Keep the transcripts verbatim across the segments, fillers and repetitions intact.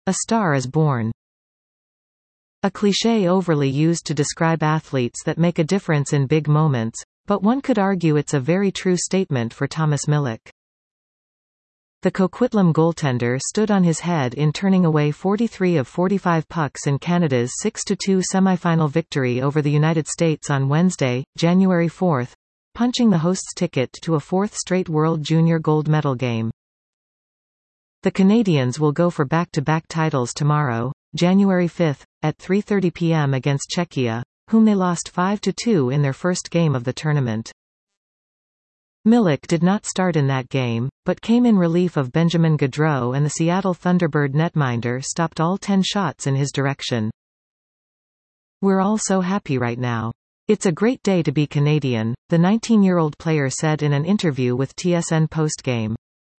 A star is born. A cliché overly used to describe athletes that make a difference in big moments, but one could argue it's a very true statement for Thomas Milic. The Coquitlam goaltender stood on his head in turning away forty-three of forty-five pucks in Canada's six to two semifinal victory over the United States on Wednesday, January fourth, punching the hosts' ticket to a fourth straight World Junior Gold Medal game. The Canadians will go for back-to-back titles tomorrow, January fifth, at three thirty p m against Czechia, whom they lost five to two in their first game of the tournament. Milic did not start in that game, but came in relief of Benjamin Gaudreau, and the Seattle Thunderbird netminder stopped all ten shots in his direction. "We're all so happy right now. It's a great day to be Canadian," the nineteen-year-old player said in an interview with T S N postgame.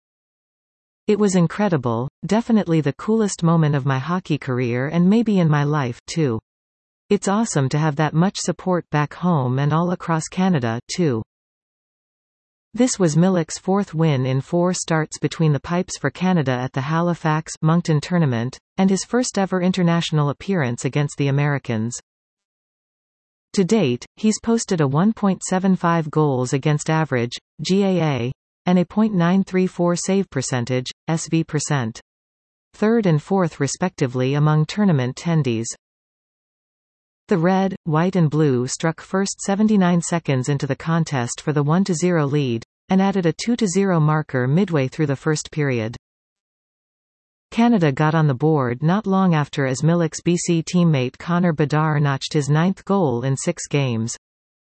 "It was incredible, definitely the coolest moment of my hockey career and maybe in my life, too. It's awesome to have that much support back home and all across Canada, too." This was Milic's fourth win in four starts between the pipes for Canada at the Halifax Moncton tournament, and his first ever international appearance against the Americans. To date, he's posted a one point seven five goals against average, G A A, and a point nine three four save percentage, S V percent. Third and fourth respectively among tournament attendees. The red, white and blue struck first seventy-nine seconds into the contest for the one to zero lead, and added a two to zero marker midway through the first period. Canada got on the board not long after as Milic's B C teammate Connor Bedard notched his ninth goal in six games.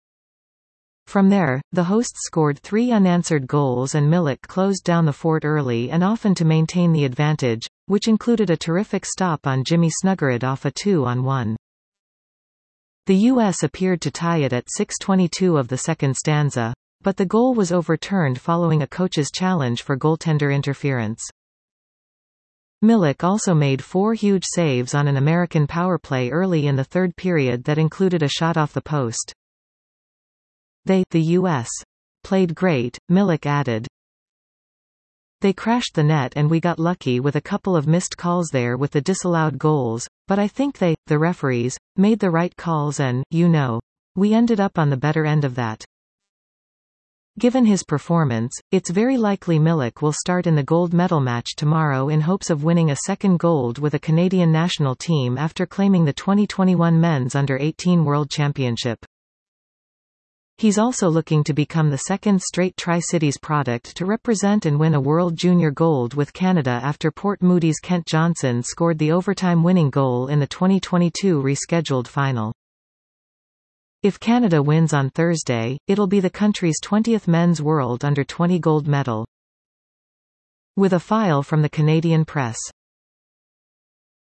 From there, the hosts scored three unanswered goals and Milic closed down the fort early and often to maintain the advantage, which included a terrific stop on Jimmy Snuggerud off a two on one. The U S appeared to tie it at six twenty-two of the second stanza, but the goal was overturned following a coach's challenge for goaltender interference. Milic also made four huge saves on an American power play early in the third period that included a shot off the post. They, the U S, played great, Milic added. They crashed the net and we got lucky with a couple of missed calls there with the disallowed goals, but I think they, the referees, made the right calls and, you know, we ended up on the better end of that. Given his performance, it's very likely Milic will start in the gold medal match tomorrow in hopes of winning a second gold with a Canadian national team after claiming the twenty twenty-one Men's under eighteen World Championship. He's also looking to become the second straight Tri-Cities product to represent and win a World Junior Gold with Canada after Port Moody's Kent Johnson scored the overtime winning goal in the twenty twenty-two rescheduled final. If Canada wins on Thursday, it'll be the country's twentieth Men's World under twenty gold medal. With a file from the Canadian Press.